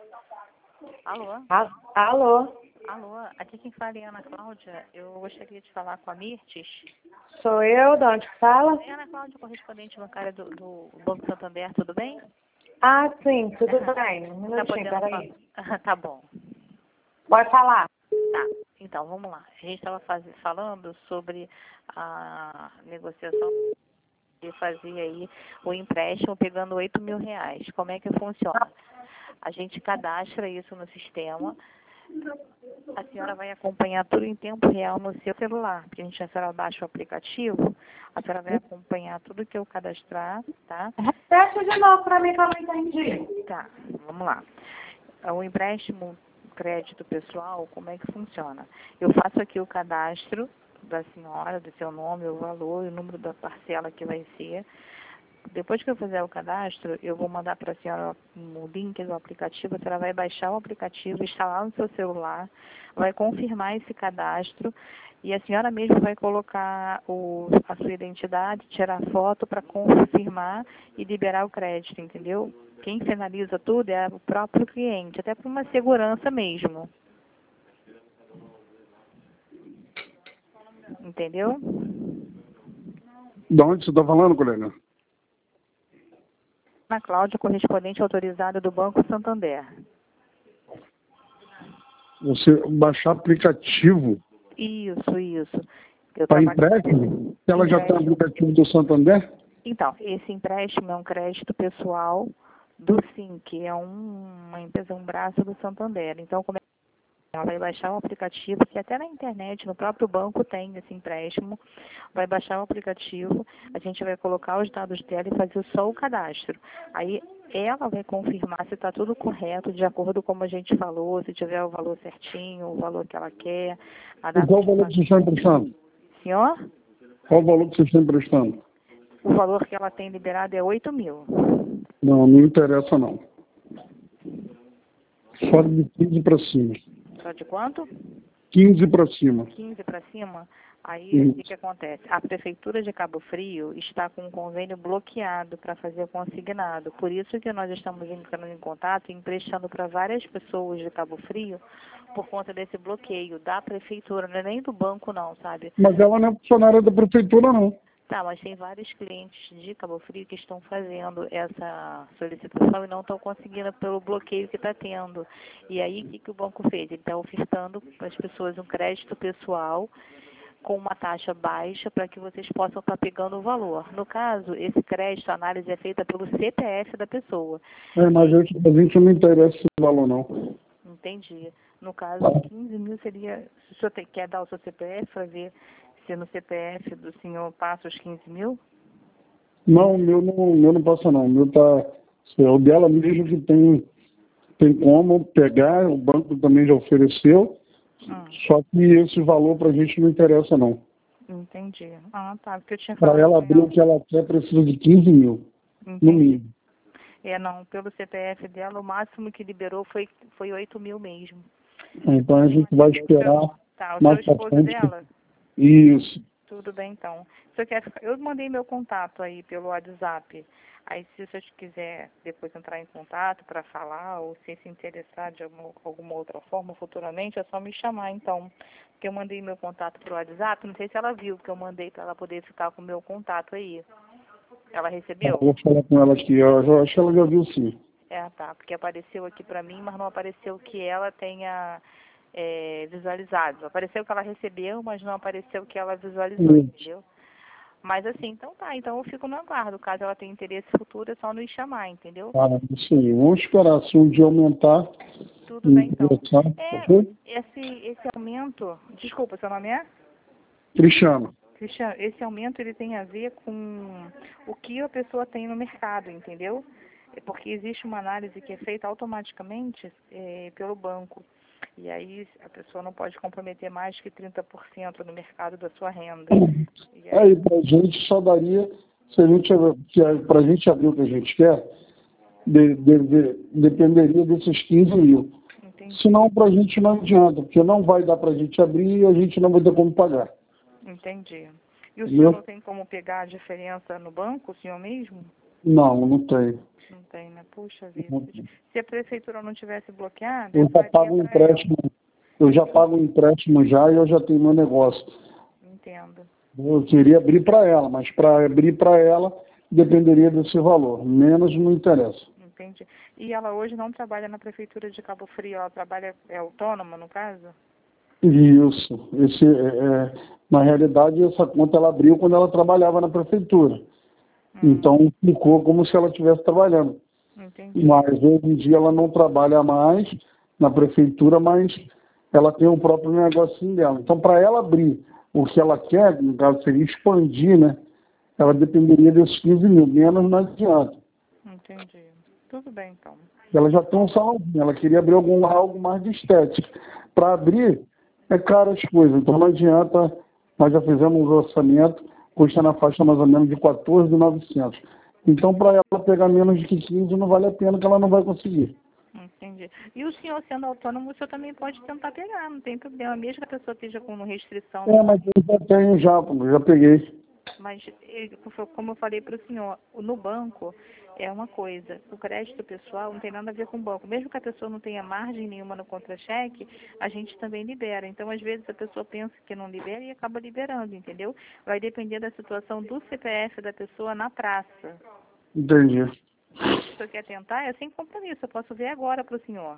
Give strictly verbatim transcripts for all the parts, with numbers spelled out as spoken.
Alô? A- Alô? Alô? Aqui quem fala é Ana Cláudia. Eu gostaria de falar com a Mirtes. Sou eu, de onde que fala? É Ana Cláudia, correspondente bancária do, do Banco Santander, tudo bem? Ah, sim, tudo bem. Um Tá minutinho, podendo peraí. falar? Tá bom. Pode falar. Tá. Então, vamos lá. A gente estava falando sobre a negociação de fazer aí o empréstimo pegando oito mil reais. Como é que funciona? A gente cadastra isso no sistema. A senhora vai acompanhar tudo em tempo real no seu celular, porque a gente, a senhora baixa o aplicativo, a senhora vai acompanhar tudo que eu cadastrar, tá? Repete de novo para mim que eu não entendi. Tá, vamos lá. O empréstimo crédito pessoal, como é que funciona? Eu faço aqui o cadastro da senhora, do seu nome, o valor, o número da parcela que vai ser. Depois que eu fizer o cadastro, eu vou mandar para a senhora o link do aplicativo, a senhora vai baixar o aplicativo, instalar no seu celular, vai confirmar esse cadastro e a senhora mesma vai colocar o, a sua identidade, tirar foto para confirmar e liberar o crédito, entendeu? Quem finaliza tudo é o próprio cliente, até por uma segurança mesmo. Entendeu? De onde você está falando, colega? Ana Cláudia, correspondente autorizada do Banco Santander. Você baixar aplicativo Isso, isso. Eu para trabalho- empréstimo? Ela já tem Empréstimo. aplicativo do Santander? Então, esse empréstimo é um crédito pessoal do SIM, que é um, uma empresa, um braço do Santander. Então, como é que ela vai baixar o aplicativo, que até na internet, no próprio banco tem esse empréstimo, vai baixar o aplicativo, a gente vai colocar os dados dela e fazer só o cadastro. Aí ela vai confirmar se está tudo correto, de acordo com como a gente falou, se tiver o valor certinho, o valor que ela quer. A E data qual o de valor que vocês estão emprestando? Senhor, Qual o valor que vocês estão emprestando? o valor que ela tem liberado é oito mil. Não, não interessa não. Só de quinze para cima. Só de quanto? quinze para cima. quinze para cima? Aí, Isso. o que, que acontece? A Prefeitura de Cabo Frio está com um convênio bloqueado para fazer consignado. Por isso que nós estamos entrando em contato e emprestando para várias pessoas de Cabo Frio por conta desse bloqueio da Prefeitura, não é nem do banco não, sabe? Mas ela não é funcionária da prefeitura, não. Tá, mas tem vários clientes de Cabo Frio que estão fazendo essa solicitação e não estão conseguindo pelo bloqueio que está tendo. E aí, o que, que o banco fez? Ele está ofertando para as pessoas um crédito pessoal com uma taxa baixa para que vocês possam estar pegando o valor. No caso, esse crédito, a análise é feita pelo C P F da pessoa. É, mas a gente, a gente não interessa esse valor, não. Entendi. No caso, quinze mil seria... Se o senhor tem- quer dar o seu C P F para ver se no C P F do senhor passa os quinze mil? Não, o meu não, o meu não passa, não. O meu tá... É o dela mesmo que tem, tem como pegar, o banco também já ofereceu, Hum, só que esse valor pra gente não interessa, não. entendi. Ah, tá. Porque eu tinha Para falado ela com abrir o que ela quer, precisa de quinze mil, no Entendi. mínimo. É, não. Pelo C P F dela, o máximo que liberou foi, foi oito mil mesmo. Então a gente vai esperar Tá, o mais seu pra esposo frente. dela? Isso. Tudo bem, então. Se eu, quer, ficar- eu mandei meu contato aí pelo WhatsApp. Aí, se você quiser depois entrar em contato para falar ou se se interessar de alguma, alguma outra forma futuramente, é só me chamar, então. Porque eu mandei meu contato pelo WhatsApp. Não sei se ela viu, porque eu mandei para ela poder ficar com o meu contato aí. Ela Eu recebeu? vou falar com ela aqui. Eu já- acho que ela já viu, sim. É, tá. Porque apareceu aqui para mim, mas não apareceu que ela tenha é, visualizado. Apareceu que ela recebeu, mas não apareceu que ela visualizou, Isso. entendeu? Mas assim, então tá, então eu fico no aguardo. Caso ela tenha interesse futuro, é só nos chamar, entendeu? Ah, isso aí. Vamos esperar. Se um dia aumentar, Tudo bem, então. interessar, É, ok? esse, esse aumento... Desculpa, seu nome é? Cristiano. Cristiano, esse aumento ele tem a ver com o que a pessoa tem no mercado, entendeu? É porque existe uma análise que é feita automaticamente é, pelo banco. E aí a pessoa não pode comprometer mais que trinta por cento no mercado da sua renda. E aí, Aí, pra gente só daria, se a gente, se a, pra gente abrir o que a gente quer, de, de, de, dependeria desses quinze mil. entendi, Senão, pra gente não adianta, porque não vai dar pra gente abrir e a gente não vai ter como pagar. entendi. E o Entendeu? senhor não tem como pegar a diferença no banco, o senhor mesmo? Não, não tem. Não tem, né? Puxa vida. Não tem. Se a prefeitura não tivesse bloqueado, Eu eu já faria pago um pra ela. empréstimo, eu já pago um empréstimo já e eu já tenho meu negócio. Entendo. Eu queria abrir para ela, mas para abrir para ela dependeria desse valor. Menos não interessa. Entendi. E ela hoje não trabalha na prefeitura de Cabo Frio, ela trabalha, é autônoma, no caso? Isso. Esse, é, é, na realidade, essa conta ela abriu quando ela trabalhava na prefeitura. Hum, Então, ficou como se ela estivesse trabalhando. entendi. Mas, hoje em dia, ela não trabalha mais na prefeitura, mas ela tem o próprio negocinho dela. Então, para ela abrir o que ela quer, no caso, seria expandir, né? Ela dependeria desses quinze mil. Menos não adianta. Entendi. Tudo bem, então. Ela já tem um salãozinho, ela queria abrir algum, algo mais de estética. Para abrir, é caro as coisas, então não adianta, nós já fizemos o orçamento, custa na faixa mais ou menos de quatorze mil e novecentos. Então, para ela pegar menos de quinze, não vale a pena, que ela não vai conseguir. Entendi. E o senhor sendo autônomo, o senhor também pode tentar pegar, não tem problema, mesmo que a pessoa esteja com restrição. É, mas eu já tenho já, eu já peguei. Mas, eh, como eu falei para o senhor, no banco é uma coisa, o crédito pessoal não tem nada a ver com o banco. Mesmo que a pessoa não tenha margem nenhuma no contra-cheque, a gente também libera. Então, às vezes, a pessoa pensa que não libera e acaba liberando, entendeu? Vai depender da situação do C P F da pessoa na praça. Entendi. Se o senhor quer tentar, é sem compromisso. Eu posso ver agora para o senhor.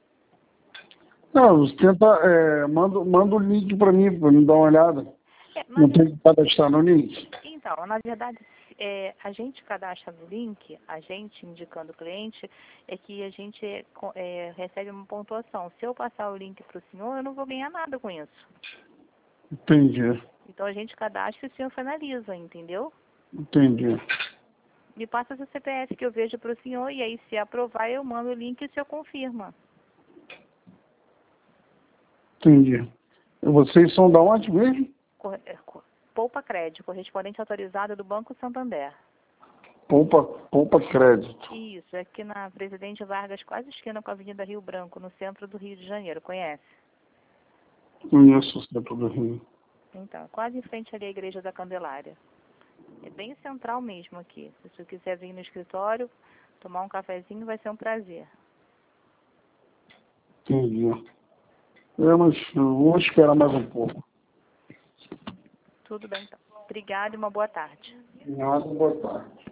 Não, você tenta, é, manda, manda o link para mim, para me dar uma olhada. É, Não mas, tem que cadastrar no link? então, na verdade, é, a gente cadastra no link, a gente indicando o cliente, é que a gente é, é, recebe uma pontuação. Se eu passar o link para o senhor, eu não vou ganhar nada com isso. Entendi. Então a gente cadastra e o senhor finaliza, entendeu? Entendi. Me passa seu C P F que eu vejo para o senhor e aí se aprovar eu mando o link e o senhor confirma. Entendi. Vocês são da onde mesmo? Cor- é, cor- Poupa Crédito, correspondente autorizado do Banco Santander. Poupa, poupa crédito. Isso, é aqui na Presidente Vargas, quase esquina com a Avenida Rio Branco, no centro do Rio de Janeiro, conhece? Conheço o centro do Rio. Então, quase em frente ali à Igreja da Candelária. É bem central mesmo aqui. Se você quiser vir no escritório, tomar um cafezinho, vai ser um prazer. Entendi. É, mas eu vou esperar mais um pouco. Tudo bem, então. Obrigada e uma boa tarde. Nada, boa tarde.